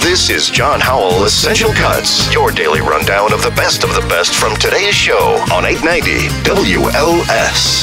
This is John Howell Essential Cuts, your daily rundown of the best from today's show on 890 WLS.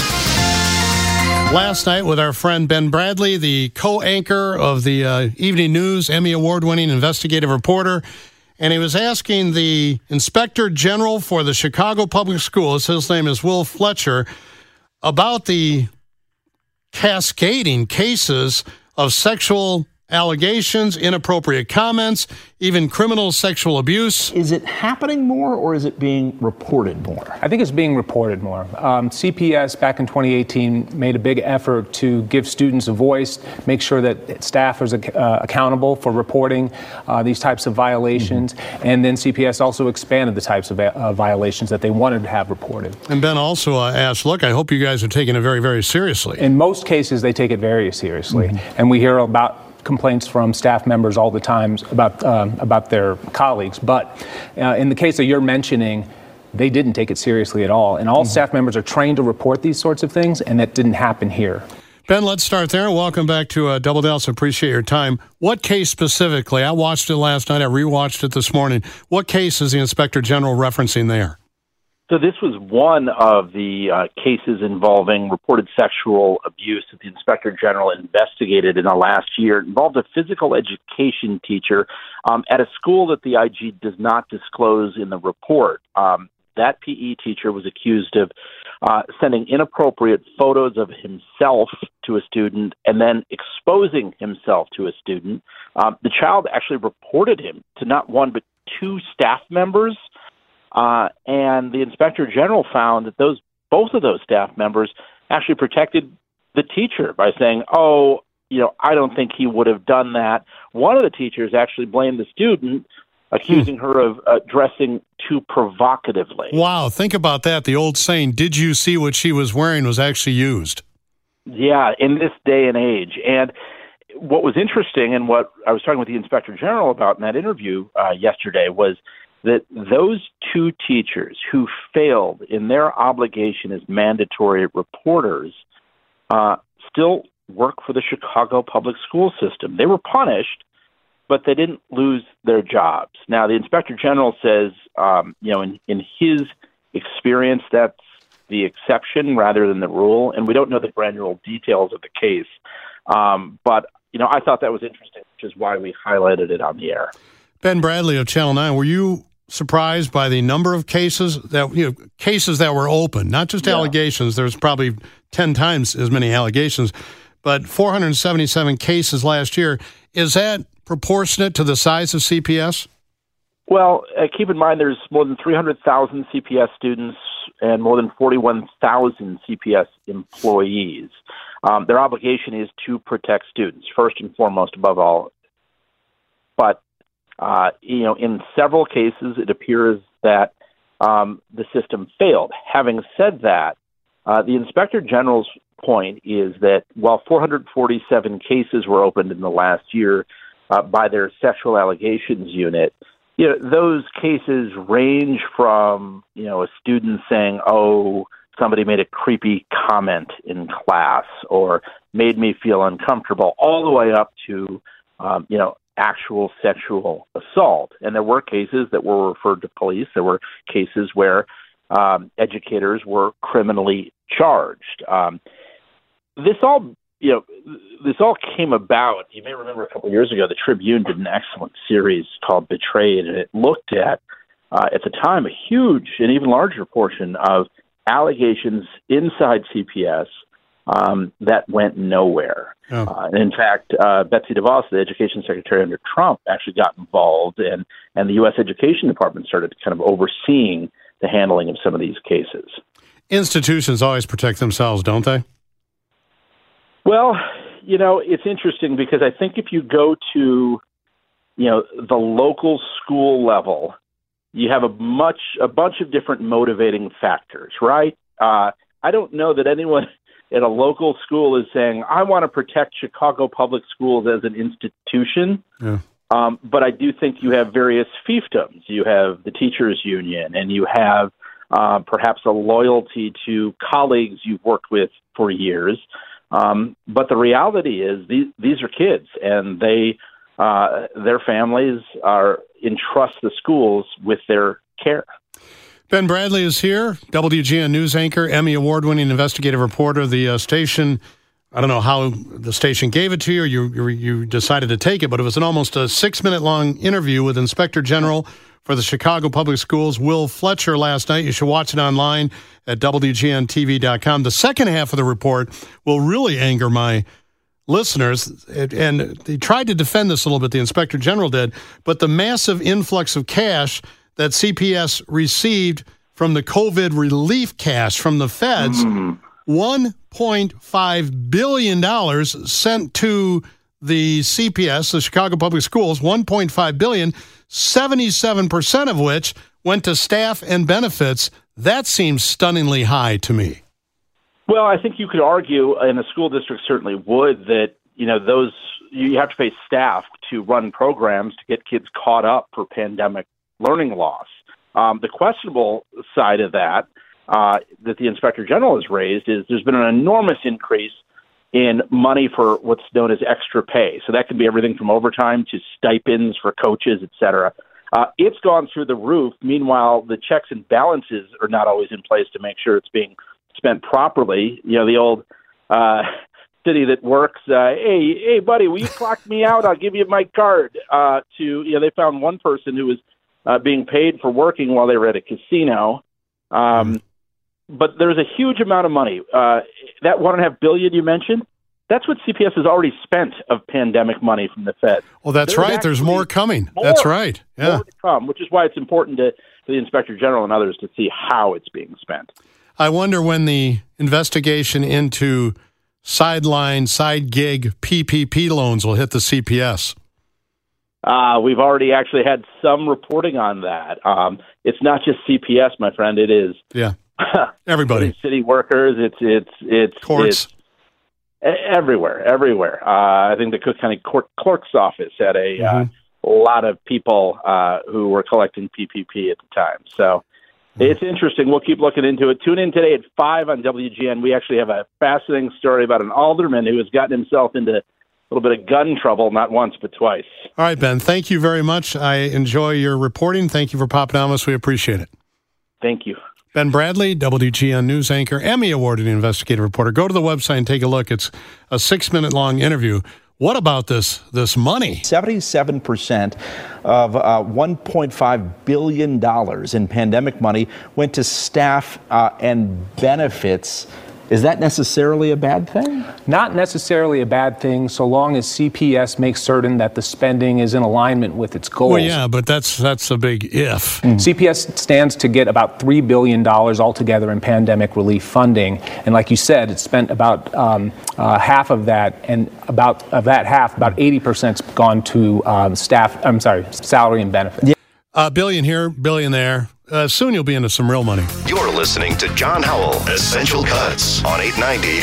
Last night with our friend Ben Bradley, the co-anchor of the Evening News, Emmy Award-winning investigative reporter, and he was asking the Inspector General for the Chicago Public Schools, his name is Will Fletcher, about the cascading cases of sexual allegations, inappropriate comments, even criminal sexual abuse. Is it happening more or is it being reported more? I think it's being reported more. CPS back in 2018 made a big effort to give students a voice, make sure that staff is accountable for reporting these types of violations. And then CPS also expanded the types of violations that they wanted to have reported. And Ben also asked, look, I hope you guys are taking it very, very seriously. In most cases, they take it very seriously. And we hear about complaints from staff members all the time about their colleagues. But in the case that you're mentioning, they didn't take it seriously at all. And all staff members are trained to report these sorts of things, and that didn't happen here. Ben, let's start there. Welcome back to Double Doubts. Appreciate your time. What case specifically? I watched it last night. I rewatched it this morning. What case is the Inspector General referencing there? So this was one of the cases involving reported sexual abuse that the Inspector General investigated in the last year. It involved a physical education teacher at a school that the IG does not disclose in the report. That PE teacher was accused of sending inappropriate photos of himself to a student and then exposing himself to a student. The child actually reported him to not one but two staff members. And the Inspector General found that both of those staff members actually protected the teacher by saying, I don't think he would have done that. One of the teachers actually blamed the student, accusing her of dressing too provocatively. Wow, think about that. The old saying, did you see what she was wearing, was actually used. Yeah, in this day and age. And what was interesting and what I was talking with the Inspector General about in that interview yesterday was that those two teachers who failed in their obligation as mandatory reporters still work for the Chicago public school system. They were punished, but they didn't lose their jobs. Now, the Inspector General says, in his experience, that's the exception rather than the rule, and we don't know the granular details of the case. But I thought that was interesting, which is why we highlighted it on the air. Ben Bradley of Channel 9, were you surprised by the number of cases that were open, not just allegations? There's probably 10 times as many allegations, but 477 cases last year. Is that proportionate to the size of CPS? Well, keep in mind there's more than 300,000 CPS students and more than 41,000 CPS employees. Their obligation is to protect students, first and foremost, above all. But in several cases, it appears that the system failed. Having said that, the Inspector General's point is that while 447 cases were opened in the last year by their sexual allegations unit, those cases range from, a student saying, somebody made a creepy comment in class or made me feel uncomfortable, all the way up to, actual sexual assault. And there were cases that were referred to police. There were cases where educators were criminally charged. This all came about. You may remember a couple of years ago, the Tribune did an excellent series called Betrayed, and it looked at the time, a huge and even larger portion of allegations inside CPS that went nowhere. And in fact, Betsy DeVos, the education secretary under Trump, actually got involved, and the U.S. Education Department started kind of overseeing the handling of some of these cases. Institutions always protect themselves, don't they? Well, it's interesting because I think if you go to, the local school level, you have a bunch of different motivating factors, right? I don't know that anyone at a local school is saying, I want to protect Chicago public schools as an institution. Yeah. But I do think you have various fiefdoms. You have the teachers union, and you have perhaps a loyalty to colleagues you've worked with for years. But the reality is these are kids, and they their families entrust the schools with their care. Ben Bradley is here, WGN News anchor, Emmy Award-winning investigative reporter. The station, I don't know how the station gave it to you, or you decided to take it, but it was almost a 6-minute long interview with Inspector General for the Chicago Public Schools, Will Fletcher, last night. You should watch it online at WGNTV.com. The second half of the report will really anger my listeners, and they tried to defend this a little bit, the Inspector General did, but the massive influx of cash that CPS received from the COVID relief cash from the feds, $1.5 billion sent to the CPS, the Chicago Public Schools, $1.5 billion, 77% of which went to staff and benefits. That seems stunningly high to me. Well, I think you could argue, and the school district certainly would, that you have to pay staff to run programs to get kids caught up for pandemic learning loss. The questionable side of that the Inspector General has raised is there's been an enormous increase in money for what's known as extra pay. So that could be everything from overtime to stipends for coaches, et cetera. It's gone through the roof. Meanwhile, the checks and balances are not always in place to make sure it's being spent properly. You know, the old city that works, hey, buddy, will you clock me out? I'll give you my card. They found one person who was being paid for working while they were at a casino. But there's a huge amount of money. That $1.5 billion you mentioned, that's what CPS has already spent of pandemic money from the Fed. Well, that's right. There's more coming. That's right. Yeah. More to come, which is why it's important to the Inspector General and others to see how it's being spent. I wonder when the investigation into side gig PPP loans will hit the CPS. We've already actually had some reporting on that. It's not just CPS, my friend. It is everybody, city workers. It's courts. It's everywhere. I think the Cook County Clerk's office had a lot of people who were collecting PPP at the time. So it's interesting. We'll keep looking into it. Tune in today at 5 on WGN. We actually have a fascinating story about an alderman who has gotten himself into a little bit of gun trouble, not once, but twice. All right, Ben, thank you very much. I enjoy your reporting. Thank you for popping on us. We appreciate it. Thank you. Ben Bradley, WGN News anchor, Emmy awarded investigative reporter. Go to the website and take a look. It's a 6-minute long interview. What about this money? 77% of $1.5 billion in pandemic money went to staff and benefits. Is that necessarily a bad thing? Not necessarily a bad thing, so long as CPS makes certain that the spending is in alignment with its goals. Well, yeah, but that's a big if. CPS stands to get about $3 billion altogether in pandemic relief funding, and like you said, it spent about half of that, and about 80%'s gone to salary and benefits. Billion here, billion there. Soon you'll be into some real money. You're listening to John Howell, Essential Cuts on 890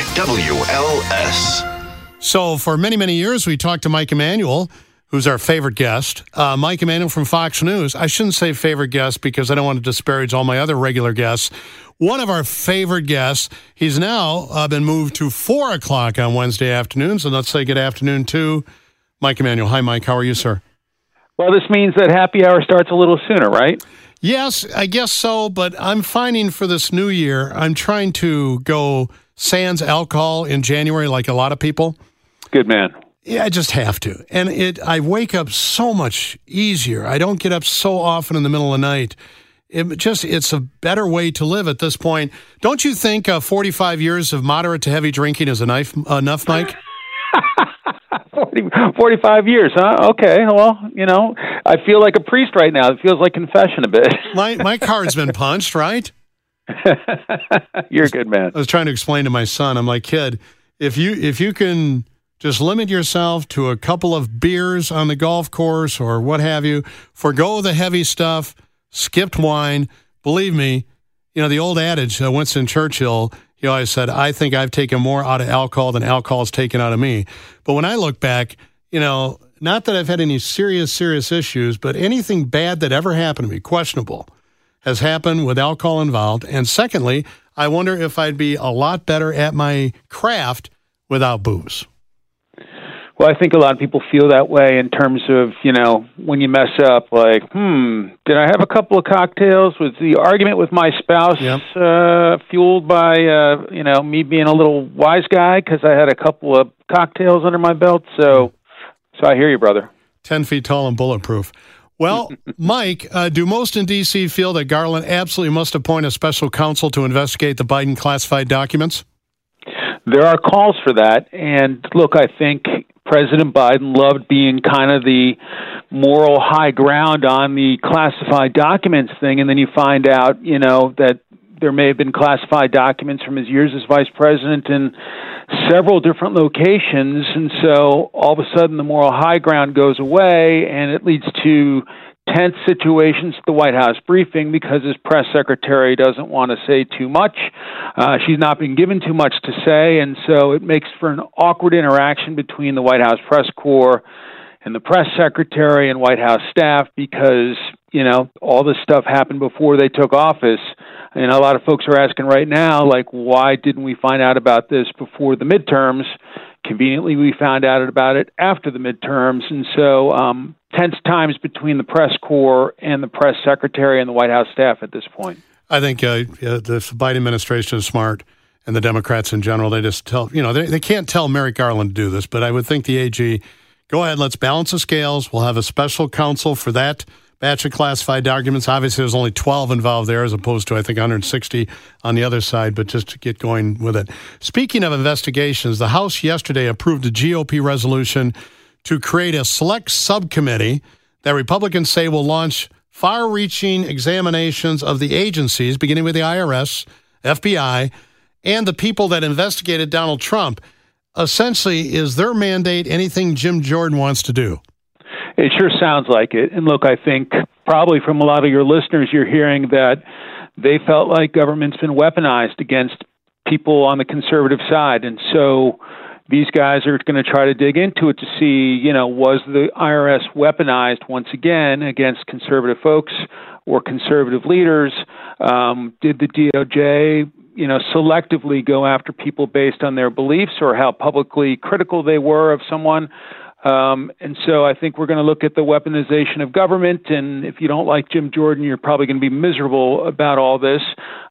WLS. So for many, many years, we talked to Mike Emanuel, who's our favorite guest. Mike Emanuel from Fox News. I shouldn't say favorite guest because I don't want to disparage all my other regular guests. One of our favorite guests. He's now been moved to 4 o'clock on Wednesday afternoons. And let's say good afternoon to Mike Emanuel. Hi, Mike. How are you, sir? Well, this means that happy hour starts a little sooner, right? Yes, I guess so, but I'm finding for this new year, I'm trying to go sans alcohol in January like a lot of people. Good man. Yeah, I just have to. And I wake up so much easier. I don't get up so often in the middle of the night. It's a better way to live at this point. Don't you think 45 years of moderate to heavy drinking is enough, Mike? 45 years, huh? Okay, well, I feel like a priest right now. It feels like confession a bit. My card's been punched, right? You're a good man. I was trying to explain to my son, I'm like, kid, if you can just limit yourself to a couple of beers on the golf course or what have you, forgo the heavy stuff, skipped wine, believe me, the old adage, Winston Churchill, he always said, I think I've taken more out of alcohol than alcohol has taken out of me. But when I look back, not that I've had any serious issues, but anything bad that ever happened to me, questionable, has happened with alcohol involved. And secondly, I wonder if I'd be a lot better at my craft without booze. Well, I think a lot of people feel that way in terms of, when you mess up, like, did I have a couple of cocktails? Was the argument with my spouse fueled by, me being a little wise guy because I had a couple of cocktails under my belt? So I hear you, brother. 10 feet tall and bulletproof. Well, Mike, do most in D.C. feel that Garland absolutely must appoint a special counsel to investigate the Biden classified documents? There are calls for that. And look, I think President Biden loved being kind of the moral high ground on the classified documents thing. And then you find out, that there may have been classified documents from his years as vice president in several different locations. And so all of a sudden the moral high ground goes away, and it leads to tense situations at the White House briefing because his press secretary doesn't want to say too much. She's not been given too much to say, and so it makes for an awkward interaction between the White House press corps and the press secretary and White House staff because, all this stuff happened before they took office. And a lot of folks are asking right now, like, why didn't we find out about this before the midterms? Conveniently, we found out about it after the midterms. And so tense times between the press corps and the press secretary and the White House staff at this point. I think the Biden administration is smart, and the Democrats in general, they just tell, they can't tell Merrick Garland to do this, but I would think the AG, go ahead, let's balance the scales. We'll have a special counsel for that batch of classified documents. Obviously, there's only 12 involved there as opposed to, I think, 160 on the other side, but just to get going with it. Speaking of investigations, the House yesterday approved a GOP resolution to create a select subcommittee that Republicans say will launch far-reaching examinations of the agencies, beginning with the IRS, FBI, and the people that investigated Donald Trump. Essentially, is their mandate anything Jim Jordan wants to do? It sure sounds like it. And look, I think probably from a lot of your listeners, you're hearing that they felt like government's been weaponized against people on the conservative side. And so these guys are going to try to dig into it to see, was the IRS weaponized once again against conservative folks or conservative leaders? Did the DOJ, selectively go after people based on their beliefs or how publicly critical they were of someone? And so I think we're going to look at the weaponization of government. And if you don't like Jim Jordan, you're probably going to be miserable about all this.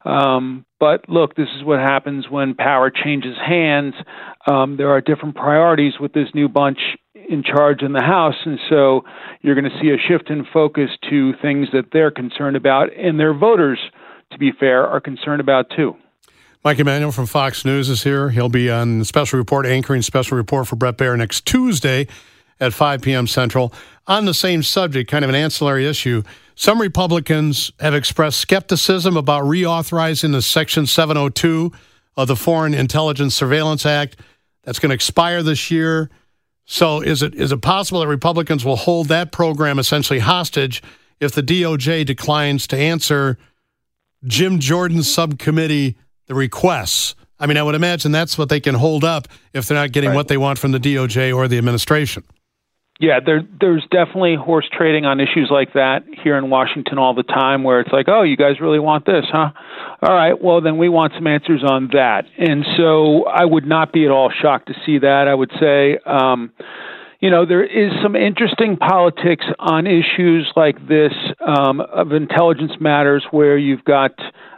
But look, this is what happens when power changes hands. There are different priorities with this new bunch in charge in the House. And so you're going to see a shift in focus to things that they're concerned about. And their voters, to be fair, are concerned about too. Mike Emanuel from Fox News is here. He'll be on the Special Report, anchoring Special Report for Bret Baier next Tuesday at 5 p.m. Central. On the same subject, kind of an ancillary issue, some Republicans have expressed skepticism about reauthorizing the Section 702 of the Foreign Intelligence Surveillance Act. That's going to expire this year. So is it possible that Republicans will hold that program essentially hostage if the DOJ declines to answer Jim Jordan's subcommittee the requests? I mean, I would imagine that's what they can hold up if they're not getting what they want from the DOJ or the administration. Yeah, there's definitely horse trading on issues like that here in Washington all the time, where it's like, oh, you guys really want this, huh? All right, well, then we want some answers on that. And so I would not be at all shocked to see that. I would say, there is some interesting politics on issues like this of intelligence matters where you've got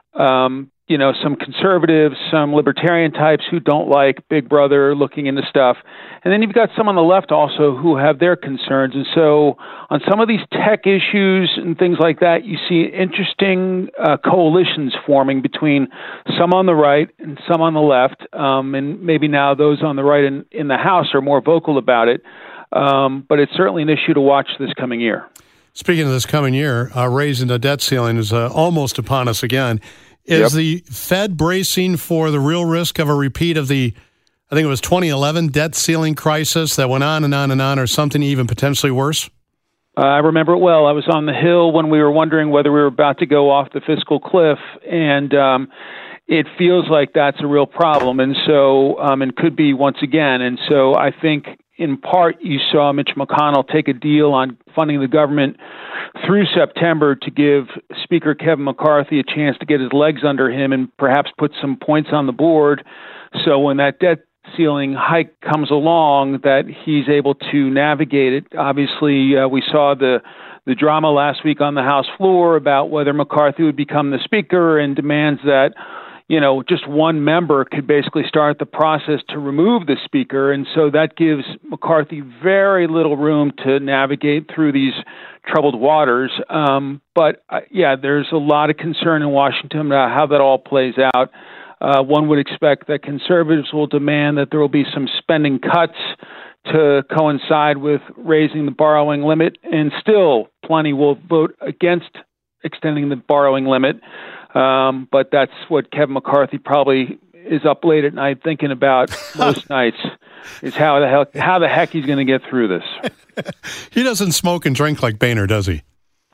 some conservatives, some libertarian types who don't like Big Brother looking into stuff. And then you've got some on the left also who have their concerns. And so on some of these tech issues and things like that, you see interesting coalitions forming between some on the right and some on the left. And maybe now those on the right in the House are more vocal about it. But it's certainly an issue to watch this coming year. Speaking of this coming year, raising the debt ceiling is almost upon us again. Is the Fed bracing for the real risk of a repeat of the, I think it was 2011 debt ceiling crisis that went on and on and on, or something even potentially worse? I remember it well. I was on the Hill when we were wondering whether we were about to go off the fiscal cliff, and it feels like that's a real problem, and so and could be once again. And so I think in part you saw Mitch McConnell take a deal on funding the government through September to give Speaker Kevin McCarthy a chance to get his legs under him and perhaps put some points on the board. So when that debt ceiling hike comes along, that he's able to navigate it. Obviously, we saw the drama last week on the House floor about whether McCarthy would become the speaker, and demands that, just one member could basically start the process to remove the speaker. And so that gives McCarthy very little room to navigate through these troubled waters. But there's a lot of concern in Washington about how that all plays out. One would expect that conservatives will demand that there will be some spending cuts to coincide with raising the borrowing limit, and still plenty will vote against extending the borrowing limit. But that's what Kevin McCarthy probably is up late at night thinking about most nights, is how the heck he's going to get through this. He doesn't smoke and drink like Boehner, does he?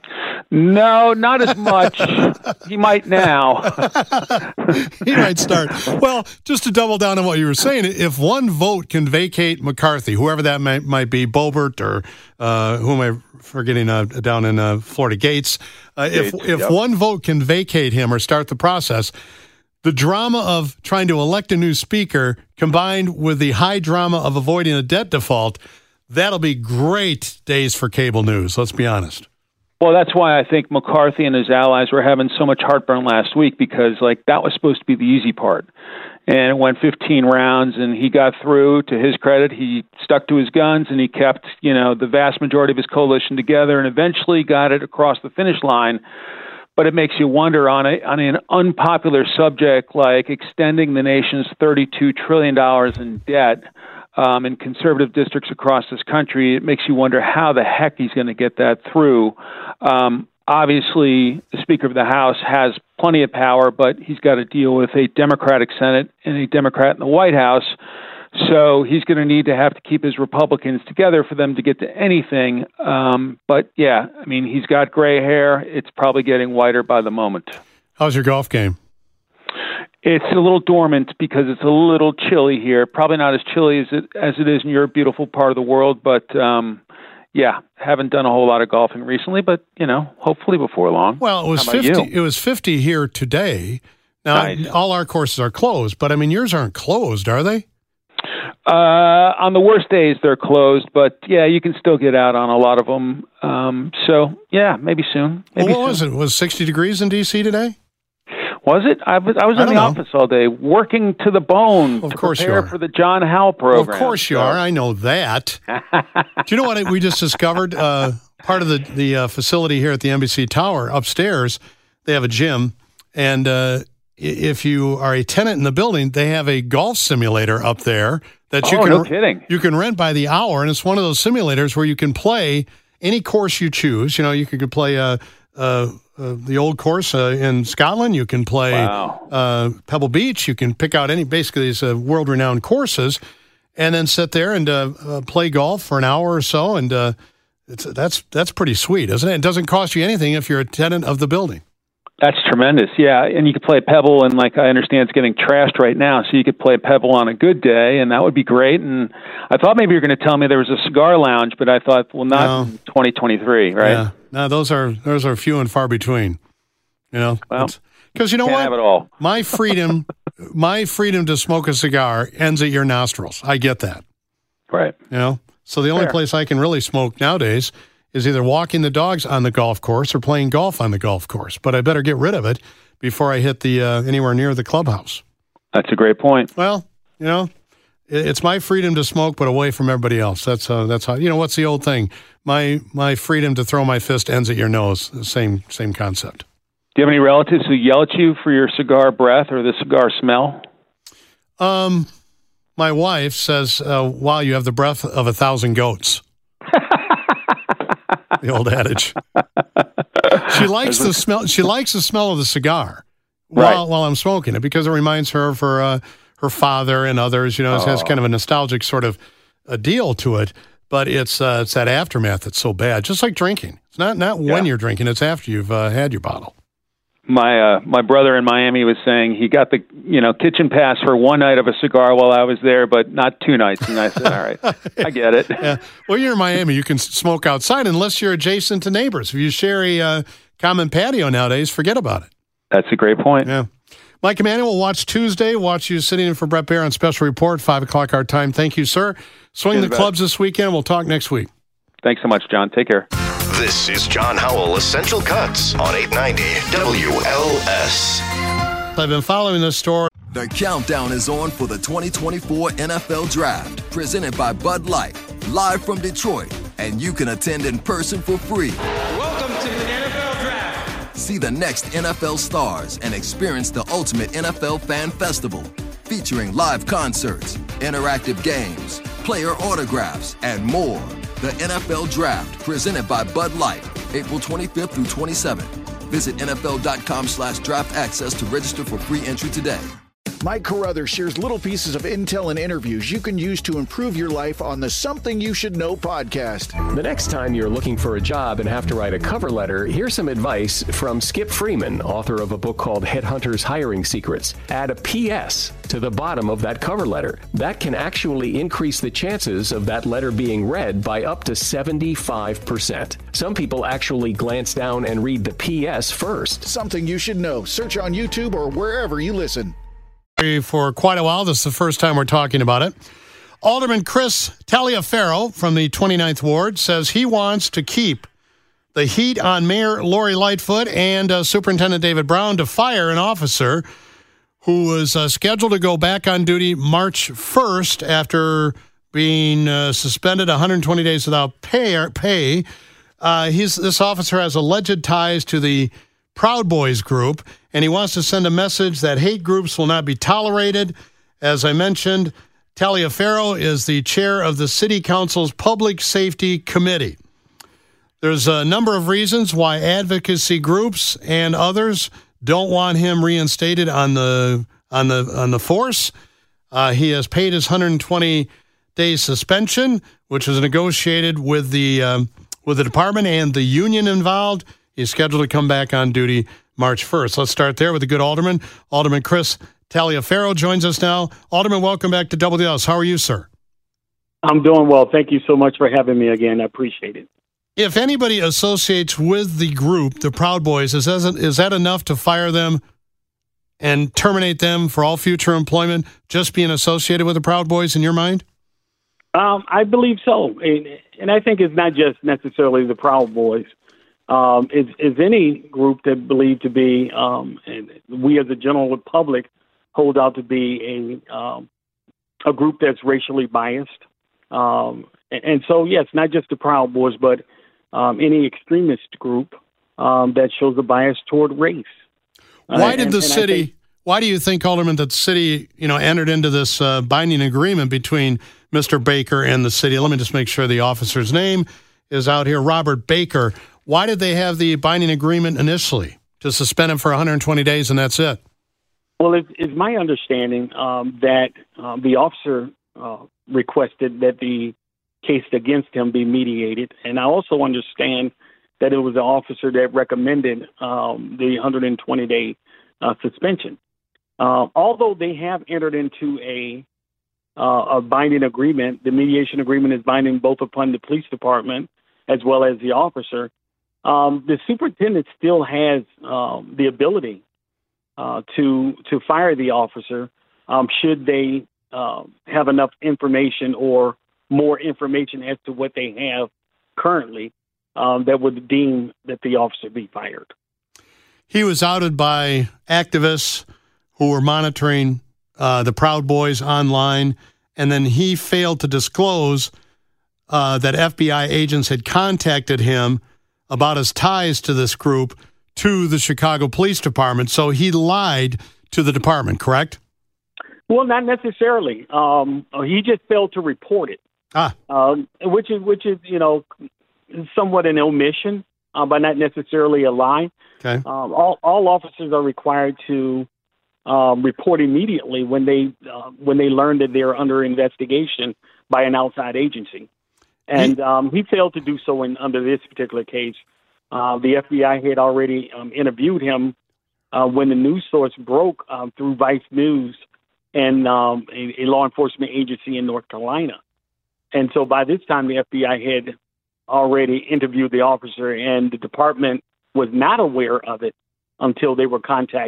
No, not as much. He might now. He might start. Well, just to double down on what you were saying, if one vote can vacate McCarthy, whoever that might be, Boebert or who am I forgetting down in Florida, Gates, if one vote can vacate him or start the process, the drama of trying to elect a new speaker combined with the high drama of avoiding a debt default, that'll be great days for cable news, let's be honest. Well, that's why I think McCarthy and his allies were having so much heartburn last week, because that was supposed to be the easy part. And it went 15 rounds, and he got through. To his credit, he stuck to his guns, and he kept, the vast majority of his coalition together, and eventually got it across the finish line. But it makes you wonder on an unpopular subject like extending the nation's $32 trillion in debt in conservative districts across this country. It makes you wonder how the heck he's going to get that through. Obviously, the Speaker of the House has plenty of power, but he's got to deal with a Democratic Senate and a Democrat in the White House. So he's going to need to have to keep his Republicans together for them to get to anything. But he's got gray hair. It's probably getting whiter by the moment. How's your golf game? It's a little dormant because it's a little chilly here. Probably not as chilly as it is in your beautiful part of the world, but haven't done a whole lot of golfing recently, but hopefully before long. Well, it was 50. It was 50 here today. Now, nice. All our courses are closed, but yours aren't closed, are they? On the worst days, they're closed, but you can still get out on a lot of them. Maybe soon. What was it? Was 60 degrees in D.C. today? Was it? I was in the office all day, working to the bone to prepare for the John Howell program. Well, of course you are. I know that. Do you know what we just discovered? Part of the facility here at the Embassy Tower upstairs, they have a gym, and if you are a tenant in the building, they have a golf simulator up there that no kidding. You can rent by the hour, and it's one of those simulators where you can play any course you choose. You could play the old course in Scotland. You can play Pebble Beach. You can pick out basically these world-renowned courses, and then sit there and play golf for an hour or so. And that's pretty sweet, isn't it? It doesn't cost you anything if you're a tenant of the building. That's tremendous, yeah. And you could play Pebble, and I understand it's getting trashed right now, so you could play Pebble on a good day, and that would be great. And I thought maybe you were going to tell me there was a cigar lounge, but I thought, well, not in 2023, right? Yeah. No, those are few and far between. Well, because you know what? Have it all. My freedom to smoke a cigar ends at your nostrils. I get that. Right. So the only place I can really smoke nowadays is either walking the dogs on the golf course or playing golf on the golf course. But I better get rid of it before I hit the anywhere near the clubhouse. That's a great point. Well, it's my freedom to smoke, but away from everybody else. That's how. What's the old thing? My freedom to throw my fist ends at your nose. Same concept. Do you have any relatives who yell at you for your cigar breath or the cigar smell? My wife says, "Wow, you have the breath of 1,000 goats." The old adage. She likes the smell. She likes the smell of the cigar while I'm smoking it because it reminds her of her father and others. It has kind of a nostalgic sort of a deal to it. But it's that aftermath that's so bad. Just like drinking. It's not when you're drinking. It's after you've had your bottle. My brother in Miami was saying he got the kitchen pass for one night of a cigar while I was there, but not 2 nights. And I said, all right, I get it. Yeah. Well, you're in Miami. You can smoke outside unless you're adjacent to neighbors. If you share a common patio nowadays, forget about it. That's a great point. Yeah. Mike Emanuel will watch Tuesday. Watch you sitting in for Brett Baer on Special Report, 5 o'clock our time. Thank you, sir. Swing the clubs this weekend. We'll talk next week. Thanks so much, John. Take care. This is John Howell, Essential Cuts on 890 WLS. I've been following this story. The countdown is on for the 2024 NFL Draft, presented by Bud Light, live from Detroit, and you can attend in person for free. Welcome to the NFL Draft. See the next NFL stars and experience the ultimate NFL fan festival, featuring live concerts, interactive games, player autographs, and more. The NFL Draft, presented by Bud Light, April 25th through 27th. Visit NFL.com/draft access to register for free entry today. Mike Carruthers shares little pieces of intel and interviews you can use to improve your life on the Something You Should Know podcast. The next time you're looking for a job and have to write a cover letter, here's some advice from Skip Freeman, author of a book called Headhunters Hiring Secrets. Add a PS to the bottom of that cover letter. That can actually increase the chances of that letter being read by up to 75%. Some people actually glance down and read the PS first. Something You Should Know. Search on YouTube or wherever you listen. For quite a while. This is the first time we're talking about it. Alderman Chris Taliaferro from the 29th Ward says he wants to keep the heat on Mayor Lori Lightfoot and Superintendent David Brown to fire an officer who was scheduled to go back on duty March 1st after being suspended 120 days without pay. This officer has alleged ties to the Proud Boys group, and he wants to send a message that hate groups will not be tolerated. As I mentioned, Taliaferro is the chair of the City Council's Public Safety Committee. There's a number of reasons why advocacy groups and others don't want him reinstated on the force. He has paid his 120-day suspension, which was negotiated with the department and the union involved. He's scheduled to come back on duty March 1st. Let's start there with the good alderman. Alderman Chris Taliaferro joins us now. Alderman, welcome back to WLS. How are you, sir? I'm doing well. Thank you so much for having me again. I appreciate it. If anybody associates with the group, the Proud Boys, is that enough to fire them and terminate them for all future employment, just being associated with the Proud Boys in your mind? I believe so. And I think it's not just necessarily the Proud Boys. Is any group that believe to be, and we as a general public hold out to be a group that's racially biased. And so, yes, not just the Proud Boys, but any extremist group that shows a bias toward race. Why did the city? Why do you think, Alderman, that the city, entered into this binding agreement between Mr. Baker and the city? Let me just make sure the officer's name is out here, Robert Baker. Why did they have the binding agreement initially to suspend him for 120 days and that's it? Well, it's my understanding that the officer requested that the case against him be mediated. And I also understand that it was the officer that recommended the 120-day suspension. Although they have entered into a binding agreement, the mediation agreement is binding both upon the police department as well as the officer. The superintendent still has the ability to fire the officer should they have enough information or more information as to what they have currently that would deem that the officer be fired. He was outed by activists who were monitoring the Proud Boys online, and then he failed to disclose that FBI agents had contacted him about his ties to this group to the Chicago Police Department. So he lied to the department, correct? Well, not necessarily. He just failed to report it, which is somewhat an omission, but not necessarily a lie. Okay. All officers are required to report immediately when they learn that they're under investigation by an outside agency. And he failed to do so under this particular case. The FBI had already interviewed him when the news source broke through Vice News and a law enforcement agency in North Carolina. And so by this time, the FBI had already interviewed the officer, and the department was not aware of it until they were contacted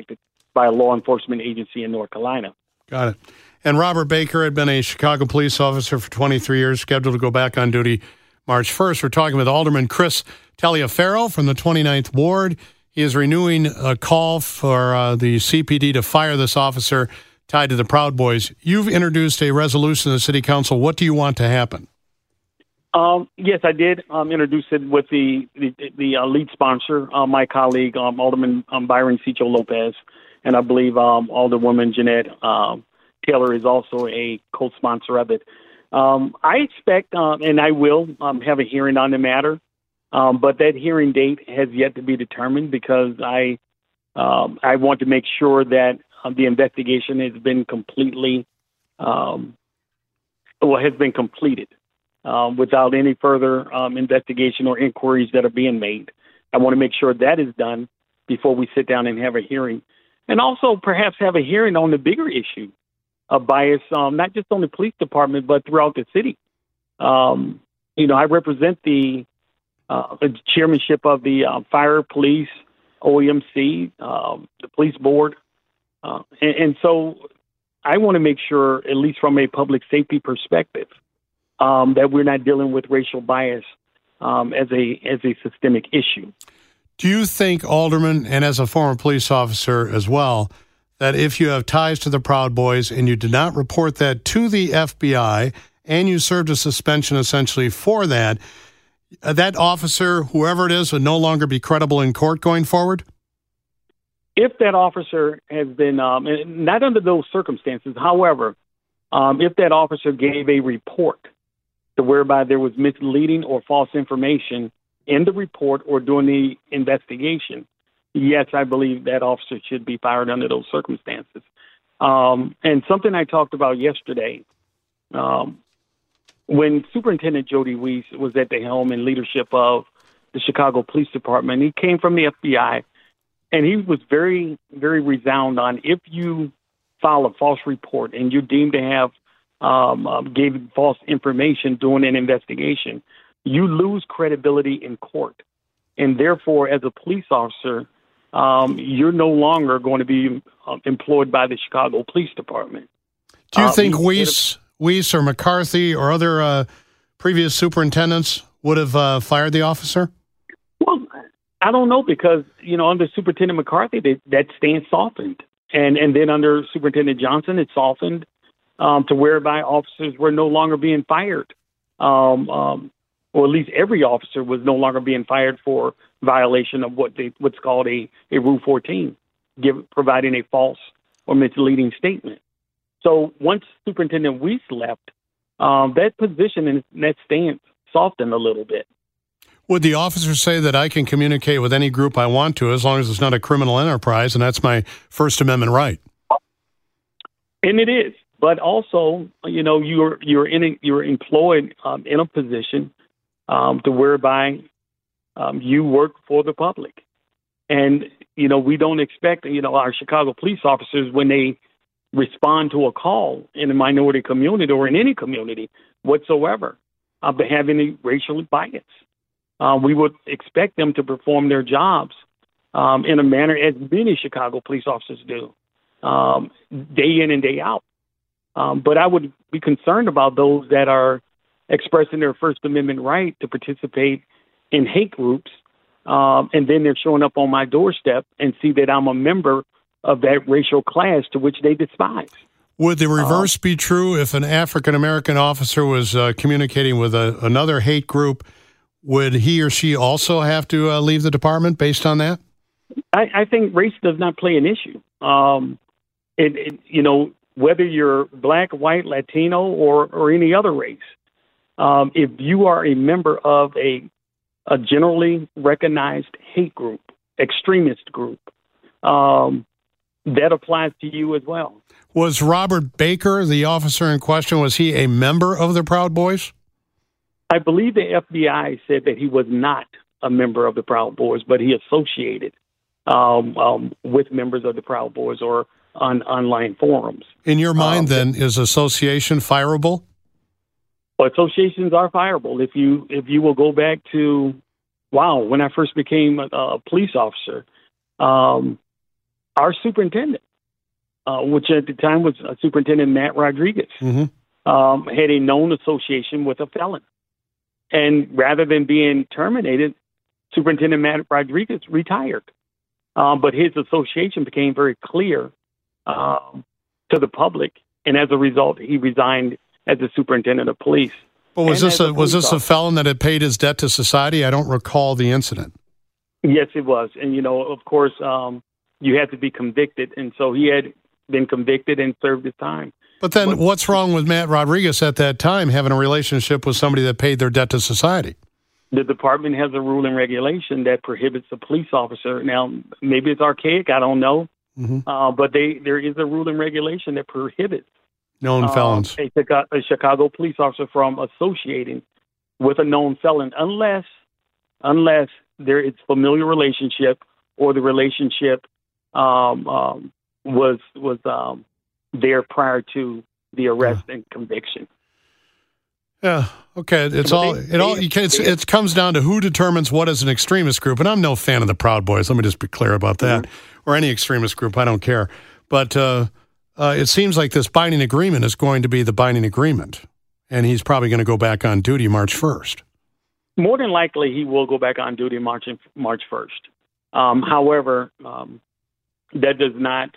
by a law enforcement agency in North Carolina. Got it. And Robert Baker had been a Chicago police officer for 23 years, scheduled to go back on duty March 1st. We're talking with Alderman Chris Taliaferro from the 29th Ward. He is renewing a call for the CPD to fire this officer tied to the Proud Boys. You've introduced a resolution to the City Council. What do you want to happen? Yes, I did introduce it with the lead sponsor, my colleague, Alderman Byron Cicho Lopez, and I believe Alderwoman Jeanette Taylor is also a co-sponsor of it. I expect, and I will have a hearing on the matter, but that hearing date has yet to be determined because I want to make sure that the investigation has been completed without any further investigation or inquiries that are being made. I want to make sure that is done before we sit down and have a hearing, and also perhaps have a hearing on the bigger issue of bias, not just on the police department, but throughout the city. I represent the chairmanship of the Fire, Police, OEMC, the police board. And so I want to make sure, at least from a public safety perspective, that we're not dealing with racial bias as a systemic issue. Do you think, Alderman, and as a former police officer as well, that if you have ties to the Proud Boys and you did not report that to the FBI and you served a suspension essentially for that, that officer, whoever it is, would no longer be credible in court going forward? If that officer has been, not under those circumstances, however, if that officer gave a report to whereby there was misleading or false information in the report or during the investigation, yes, I believe that officer should be fired under those circumstances. And something I talked about yesterday, when Superintendent Jody Weiss was at the helm and leadership of the Chicago Police Department, he came from the FBI, and he was very, very resound on if you file a false report and you're deemed to have gave false information during an investigation, you lose credibility in court. And therefore, as a police officer, you're no longer going to be employed by the Chicago Police Department. Do you think Weiss or McCarthy or other previous superintendents would have fired the officer? Well, I don't know because, under Superintendent McCarthy, that stance softened. And then under Superintendent Johnson, it softened to whereby officers were no longer being fired. Or at least every officer was no longer being fired for violation of what's called a Rule 14, providing a false or misleading statement. So once Superintendent Weiss left, that position and that stance softened a little bit. Would the officer say that I can communicate with any group I want to as long as it's not a criminal enterprise, and that's my First Amendment right? And it is, but also, you're employed in a position to whereby you work for the public. And, we don't expect, our Chicago police officers, when they respond to a call in a minority community or in any community whatsoever, to have any racial bias. We would expect them to perform their jobs in a manner as many Chicago police officers do, day in and day out. But I would be concerned about those that are expressing their First Amendment right to participate in hate groups, and then they're showing up on my doorstep and see that I'm a member of that racial class to which they despise. Would the reverse be true if an African-American officer was communicating with another hate group? Would he or she also have to leave the department based on that? I think race does not play an issue. Whether you're black, white, Latino, or any other race, if you are a member of a generally recognized hate group, extremist group, that applies to you as well. Was Robert Baker, the officer in question, was he a member of the Proud Boys? I believe the FBI said that he was not a member of the Proud Boys, but he associated with members of the Proud Boys or on online forums. In your mind, then, is association fireable? Well, associations are fireable. If you will go back to, when I first became a police officer, our our superintendent, which at the time was Superintendent Matt Rodriguez, had a known association with a felon. And rather than being terminated, Superintendent Matt Rodriguez retired. But his association became very clear to the public, and as a result, he resigned as the superintendent of police. But was this a felon that had paid his debt to society? I don't recall the incident. Yes, it was. And, of course, you had to be convicted. And so he had been convicted and served his time. But then what's wrong with Matt Rodriguez at that time having a relationship with somebody that paid their debt to society? The department has a rule and regulation that prohibits a police officer. Now, maybe it's archaic. I don't know. But there is a rule and regulation that prohibits known felons, a Chicago police officer from associating with a known felon unless there is familiar relationship or the relationship was there prior to the arrest and conviction. Yeah. Okay. It comes down to who determines what is an extremist group, and I'm no fan of the Proud Boys. Let me just be clear about that, or any extremist group. I don't care. But it seems like this binding agreement is going to be the binding agreement, and he's probably going to go back on duty March 1st. More than likely, he will go back on duty March 1st. However, that does not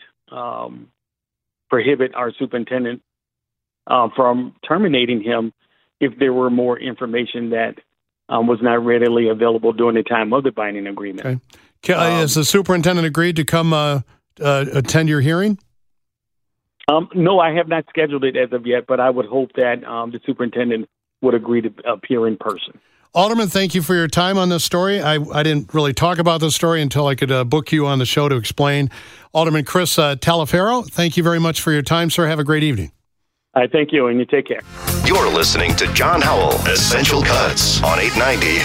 prohibit our superintendent from terminating him if there were more information that was not readily available during the time of the binding agreement. Okay. Has the superintendent agreed to come attend your hearing? No, I have not scheduled it as of yet, but I would hope that the superintendent would agree to appear in person. Alderman, thank you for your time on this story. I didn't really talk about this story until I could book you on the show to explain. Alderman Chris Talaferro, thank you very much for your time, sir. Have a great evening. I thank you, and you take care. You're listening to John Howell, Essential Cuts on 890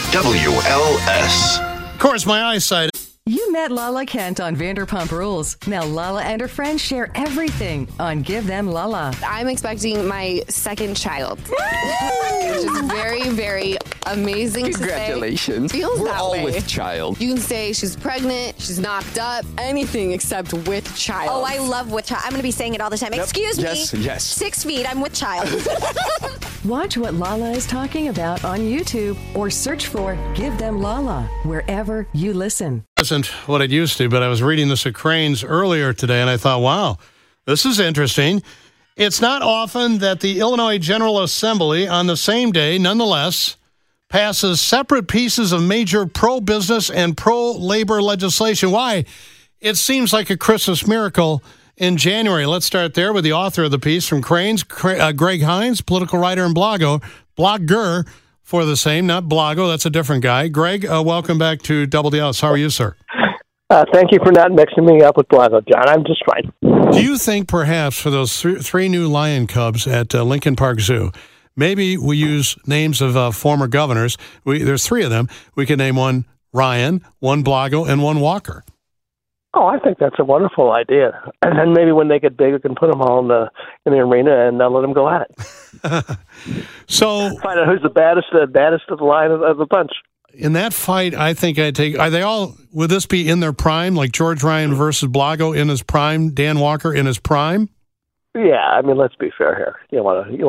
WLS. Of course, my eyesight. You met Lala Kent on Vanderpump Rules. Now Lala and her friends share everything on Give Them Lala. I'm expecting my second child. Which is very, very amazing to say. Congratulations. Feels We're that all way. with child. You can say she's pregnant, she's knocked up, anything except with child. Oh, I love with child. I'm going to be saying it all the time. Yep. Excuse me. Yes. 6 feet, I'm with child. Watch what Lala is talking about on YouTube or search for Give Them Lala wherever you listen. Isn't what it used to, but I was reading this at Cranes earlier today, and I thought, wow, this is interesting. It's not often that the Illinois General Assembly on the same day, nonetheless, passes separate pieces of major pro-business and pro-labor legislation. Why? It seems like a Christmas miracle in January. Let's start there with the author of the piece from Cranes, Greg Hines, political writer and blogger for the same, not Blago. That's a different guy. Greg, welcome back to Double the House. How are you, sir? Thank you for not mixing me up with Blago, John. I'm just fine. Do you think perhaps for those three new lion cubs at Lincoln Park Zoo, maybe we use names of former governors? There's three of them. We could name one Ryan, one Blago, and one Walker. Oh, I think that's a wonderful idea. And then maybe when they get big, we can put them all in the arena and let them go at it. So find out who's the baddest of the line of the bunch. In that fight, I think I'd take. Are they all? Would this be in their prime, like George Ryan versus Blago in his prime, Dan Walker in his prime? Yeah, I mean, let's be fair here. You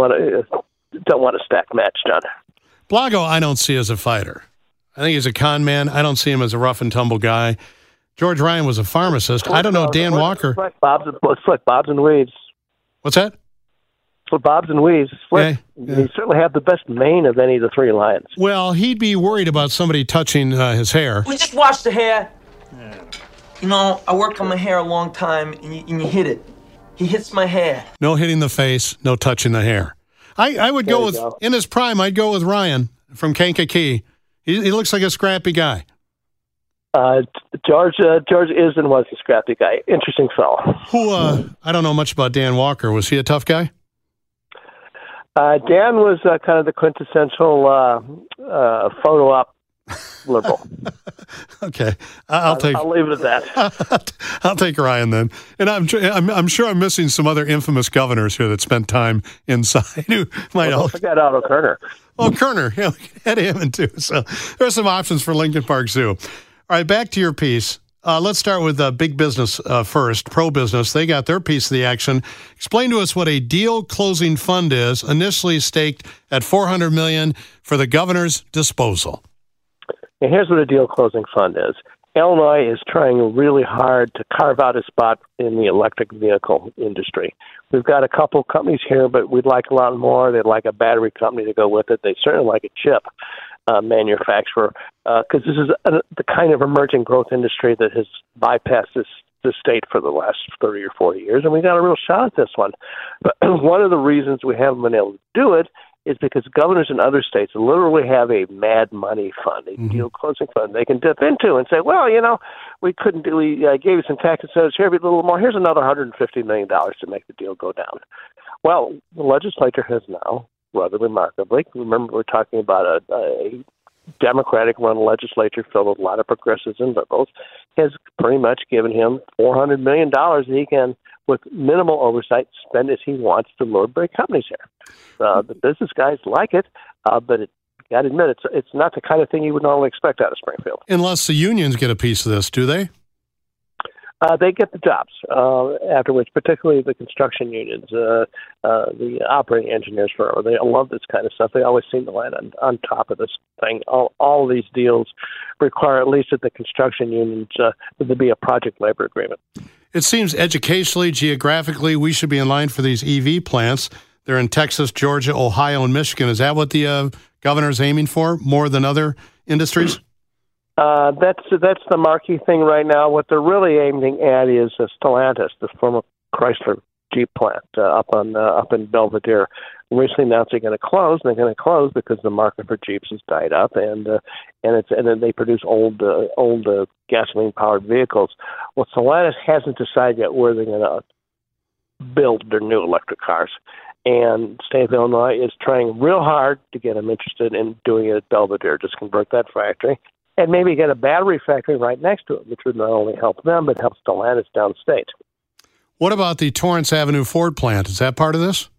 don't want to stack match, John. Blago, I don't see as a fighter. I think he's a con man. I don't see him as a rough and tumble guy. George Ryan was a pharmacist. I don't know Dan Walker. It's like Bob's and Weaves. What's that? It's like Bob's and Weaves. Yeah. He certainly had the best mane of any of the three lions. Well, he'd be worried about somebody touching his hair. We just washed the hair. You know, I worked on my hair a long time, and you hit it. He hits my hair. No hitting the face, no touching the hair. I would go with, in his prime, I'd go with Ryan from Kankakee. He looks like a scrappy guy. George is and was a scrappy guy. Interesting fellow. I don't know much about Dan Walker. Was he a tough guy? Dan was kind of the quintessential photo op liberal. Okay, I'll leave it at that. I'll take Ryan then, and I'm sure I'm missing some other infamous governors here that spent time inside. Who might I got Otto Kerner. Oh, Kerner, yeah, we can add him in too. So there are some options for Lincoln Park Zoo. All right, back to your piece. Let's start with big business first, pro-business. They got their piece of the action. Explain to us what a deal closing fund is, initially staked at $400 million for the governor's disposal. And here's what a deal closing fund is. Illinois is trying really hard to carve out a spot in the electric vehicle industry. We've got a couple companies here, but we'd like a lot more. They'd like a battery company to go with it. They certainly like a chip manufacturer, because this is the kind of emerging growth industry that has bypassed the state for the last 30 or 40 years, and we got a real shot at this one. But one of the reasons we haven't been able to do it is because governors in other states literally have a mad money fund, a deal closing fund they can dip into and say, well, we couldn't do, we gave you some tax incentives here, but a little more. Here's another $150 million to make the deal go down. Well, the legislature has now, rather remarkably, remember we're talking about a Democratic-run legislature filled with a lot of progressives and liberals, has pretty much given him $400 million that he can, with minimal oversight, spend as he wants to lure big companies here. The business guys like it, but you got to admit, it's not the kind of thing you would normally expect out of Springfield. Unless the unions get a piece of this, do they? They get the jobs afterwards, particularly the construction unions, the operating engineers firm. They love this kind of stuff. They always seem to land on top of this thing. All of these deals require, at least at the construction unions, there to be a project labor agreement. It seems educationally, geographically, we should be in line for these EV plants. They're in Texas, Georgia, Ohio, and Michigan. Is that what the governor's aiming for, more than other industries? That's the marquee thing right now. What they're really aiming at is Stellantis, the former Chrysler Jeep plant up in Belvedere. Recently announced they're going to close. They're going to close because the market for Jeeps has died up, and then they produce old gasoline powered vehicles. Well, Stellantis hasn't decided yet where they're going to build their new electric cars. And the state of Illinois is trying real hard to get them interested in doing it at Belvedere, just convert that factory, and maybe get a battery factory right next to it, which would not only help them, but help Stellantis downstate. What about the Torrance Avenue Ford plant? Is that part of this?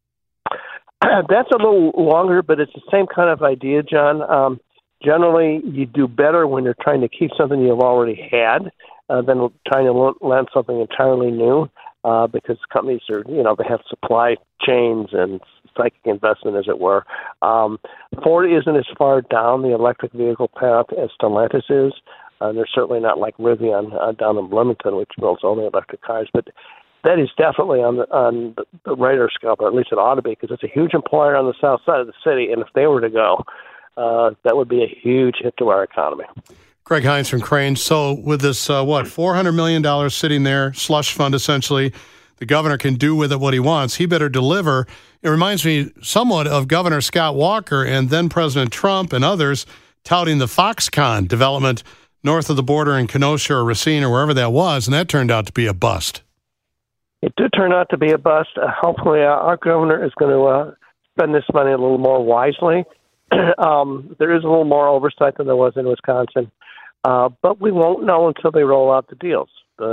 That's a little longer, but it's the same kind of idea, John. Generally, you do better when you're trying to keep something you've already had than trying to land something entirely new, because companies are, they have supply chains and psychic investment, as it were. Ford isn't as far down the electric vehicle path as Stellantis is. They're certainly not like Rivian down in Bloomington, which builds only electric cars. But that is definitely on the radar scope, or at least it ought to be, because it's a huge employer on the south side of the city. And if they were to go, that would be a huge hit to our economy. Greg Hines from Crane. So with this, $400 million sitting there, slush fund essentially, the governor can do with it what he wants. He better deliver. It reminds me somewhat of Governor Scott Walker and then President Trump and others touting the Foxconn development north of the border in Kenosha or Racine or wherever that was, and that turned out to be a bust. It did turn out to be a bust. Hopefully our governor is going to spend this money a little more wisely. There is a little more oversight than there was in Wisconsin, but we won't know until they roll out the deals.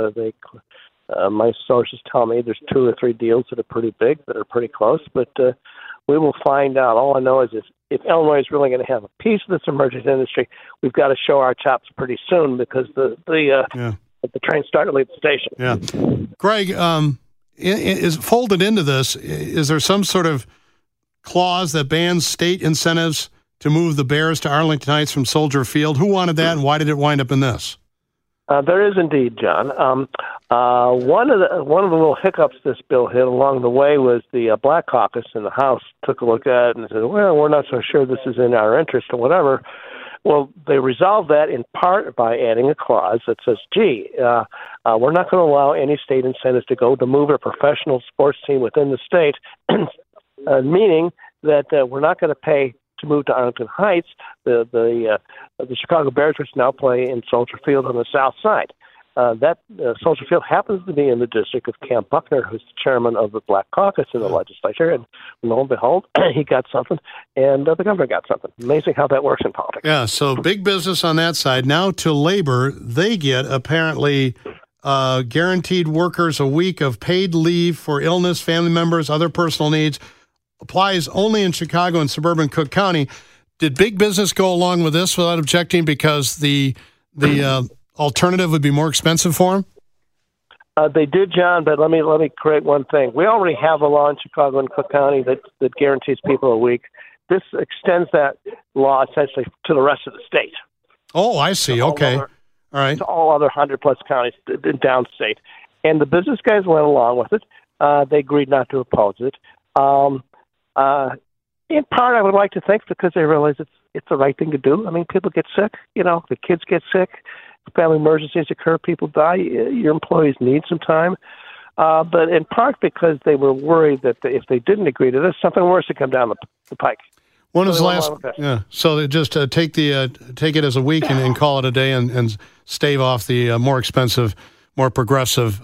My sources tell me there's 2 or 3 deals that are pretty big, that are pretty close, but we will find out. All I know is if Illinois is really going to have a piece of this emerging industry, we've got to show our chops pretty soon, because the train started to leave the station. Yeah. Greg, is folded into this, is there some sort of clause that bans state incentives to move the Bears to Arlington Heights from Soldier Field? Who wanted that, and why did it wind up in this? There is indeed, John. One of the little hiccups this bill hit along the way was the Black Caucus in the House took a look at it and said, well, we're not so sure this is in our interest or whatever. Well, they resolved that in part by adding a clause that says, we're not going to allow any state incentives to go to move a professional sports team within the state, meaning that we're not going to pay to move to Arlington Heights. The Chicago Bears, which now play in Soldier Field on the south side. That Soldier Field happens to be in the district of Cam Buckner, who's the chairman of the Black Caucus in the legislature. And lo and behold, he got something, and the governor got something. Amazing how that works in politics. Yeah, so big business on that side. Now to labor, they get apparently guaranteed workers a week of paid leave for illness, family members, other personal needs. Applies only in Chicago and suburban Cook County. Did big business go along with this without objecting, because the alternative would be more expensive for them? They did, John, but let me correct one thing. We already have a law in Chicago and Cook County that guarantees people a week. This extends that law essentially to the rest of the state. Oh, I see. Okay. All right. To all other 100-plus counties downstate. And the business guys went along with it. They agreed not to oppose it. In part, I would like to think because they realize it's the right thing to do. I mean, people get sick. The kids get sick. Family emergencies occur. People die. Your employees need some time. But in part because they were worried that if they didn't agree to this, something worse would come down the pike. When was the last? Yeah. So they just take it as a week and call it a day and stave off the more expensive, more progressive,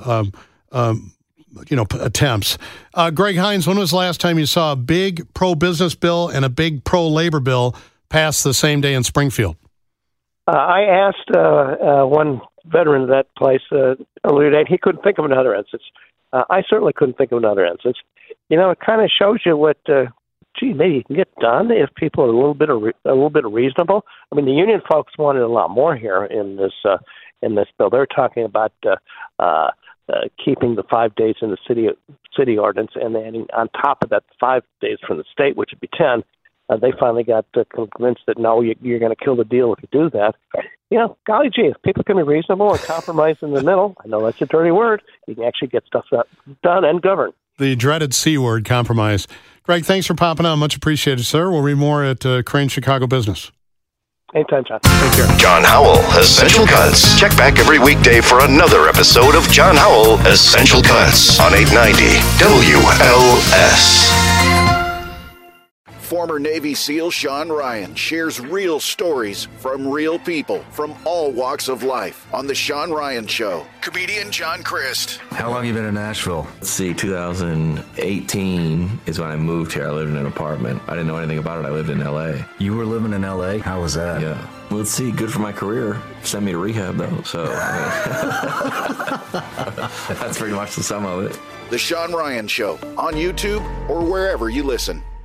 attempts. Greg Hines, when was the last time you saw a big pro-business bill and a big pro-labor bill pass the same day in Springfield? I asked one veteran of that place earlier today. He couldn't think of another instance. I certainly couldn't think of another instance. It kind of shows you what. Maybe you can get done if people are a little bit reasonable. I mean, the union folks wanted a lot more here in this bill. They're talking about keeping the 5 days in the city ordinance, and adding on top of that 5 days from the state, which would be 10. They finally got convinced that no, you're going to kill the deal if you do that. Golly gee, if people can be reasonable and compromise in the middle, I know that's a dirty word, you can actually get stuff done and govern. The dreaded C word, compromise. Greg, thanks for popping on. Much appreciated, sir. We'll read more at Crane Chicago Business. Anytime, John. Take care. John Howell, Essential Cuts. Check back every weekday for another episode of John Howell, Essential Cuts on 890 WLS. Former Navy SEAL Sean Ryan shares real stories from real people from all walks of life on The Sean Ryan Show. Comedian John Crist. How long have you been in Nashville? Let's see, 2018 is when I moved here. I lived in an apartment. I didn't know anything about it. I lived in L.A. You were living in L.A.? How was that? Yeah. Well, let's see, good for my career. Sent me to rehab, though, so that's pretty much the sum of it. The Sean Ryan Show on YouTube or wherever you listen.